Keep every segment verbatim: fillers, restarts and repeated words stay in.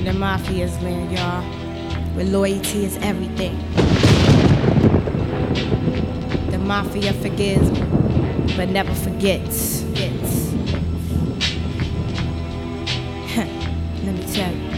the mafia's land, y'all, where loyalty is everything. The mafia forgives, but never forgets. Gets. Let me tell you.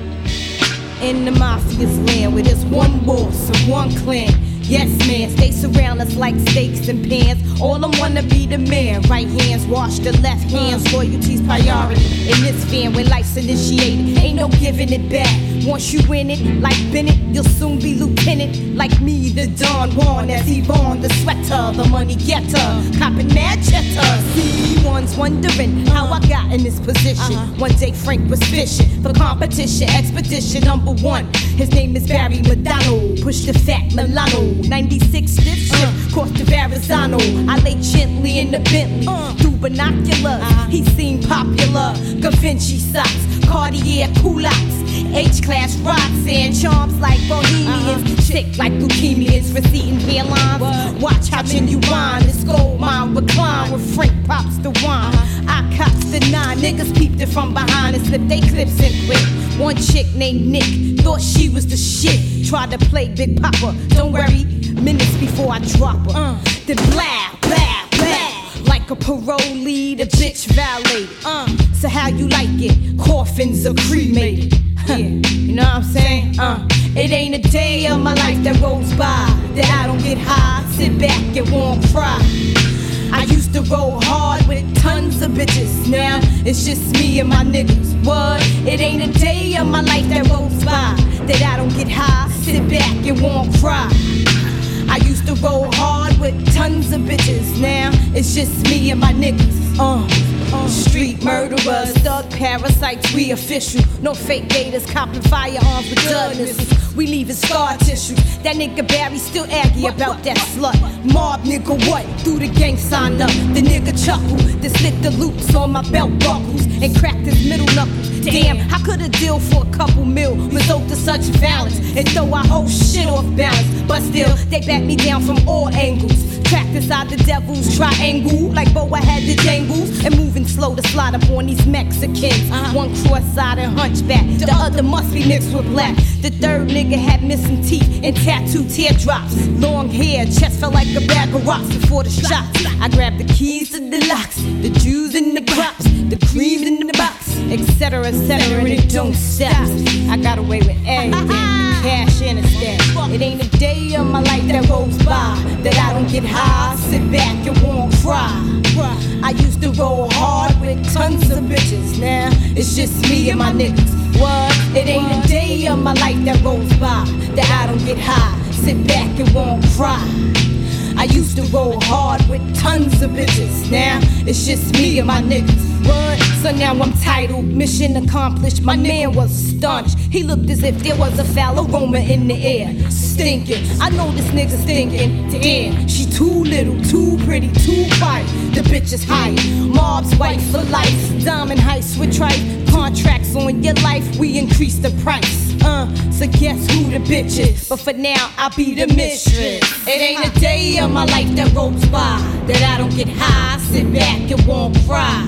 In the mafia's land, where there's one boss and one clan. Yes, man, they surround us like steaks and pans. All them wanna be the man. Right hands wash the left hands. Loyalty's priority in this fan when life's initiated. Ain't no giving it back. Once you win it, like Bennett, you'll soon be lieutenant. Like me, the Don Juan, as Yvonne, the sweater, the money getter. Copping mad cheddar. See, one's wondering how I got in this position. Uh-huh. One day Frank was fishing for competition. Expedition number one. His name is Barry McDonald. Push the fat Milano. ninety-six fifth shift, uh, crossed the Verrazano. I lay gently in the Bentley, uh, through binoculars. Uh, he seemed popular. Givenchy socks, Cartier culottes, H-class rocks and charms like bohemians. Uh-huh. Chick like leukemias, receding hairlines. What? Watch how genuine this gold mine recline with Frank pops the wine. Uh-huh. I cops the nine, niggas peeped it from behind and slipped they clips and quit. One chick named Nick thought she was the shit. Tried to play Big Papa, don't worry, minutes before I drop her. Uh, then blah, blah, blah, like a parolee, the bitch valet. Uh, so how you like it? Coffins are cremated. Huh. Yeah, you know what I'm saying? Uh, it ain't a day of my life that rolls by that I don't get high, sit back and won't cry. I used to roll hard with tons of bitches. Now it's just me and my niggas. What? It ain't a day of my life that rolls by that I don't get high, sit back and won't cry. I used to roll hard with tons of bitches. Now it's just me and my niggas. Uh, uh, street murderers, thug parasites, we official. No fake gators, copping firearms with dud missiles. We leaving scar tissue. That nigga Barry still aggy about that slut. Mob nigga what? Threw the gang sign up. The nigga chuckle. Then slit the loops on my belt buckles and cracked his middle knuckles. Damn, how could a deal for a couple mil result to such violence and throw our whole shit off balance? But still, they back me down from all angles. Trapped inside the devil's triangle, like Boa had the jangles, and moving slow to slide up on these Mexicans. Uh-huh. One cross-eyed and hunchback, the other must be mixed with black. The third nigga had missing teeth and tattooed teardrops. Long hair, chest felt like a bag of rocks before the shots. I grabbed the keys to the locks, the Jews in the crops, the cream in the box, etc, etc, and it don't stop. I got away with everything. Cash in a stack. It ain't a day of my life that rolls by that I don't get high, sit back and won't cry. I used to roll hard with tons of bitches. Now it's just me and my niggas. What? It ain't a day of my life that rolls by that I don't get high, sit back and won't cry. I used to roll hard with tons of bitches. Now it's just me and my niggas. What? So now I'm titled, mission accomplished. My man was staunch. He looked as if there was a foul aroma in the air. Stinking. I know this nigga's thinking, damn, she too little, too pretty, too quiet. The bitch is hired. Mob's wife for life. Diamond heights with tripe. Contracts on your life, we increase the price. Uh, so guess who the bitch is? But for now, I'll be the mistress. It ain't a day of my life that rolls by that I don't get high, sit back and won't cry.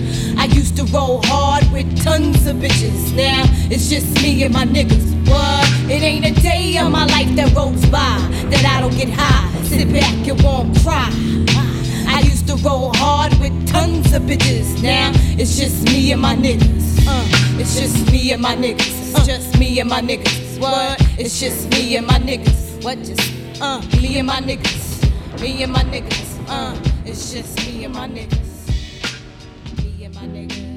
I used to roll hard with tons of bitches. Now it's just me and my niggas. What? It ain't a day of my life that rolls by that I don't get high, sit back and won't cry. I used to roll hard with tons of bitches. Now it's just me and my niggas. Uh, it's just me and my niggas. It's just me and my niggas. What? It's just me and my niggas. What? Just uh, me and my niggas. Me and my niggas. Uh, it's just me and my niggas. Me and my niggas.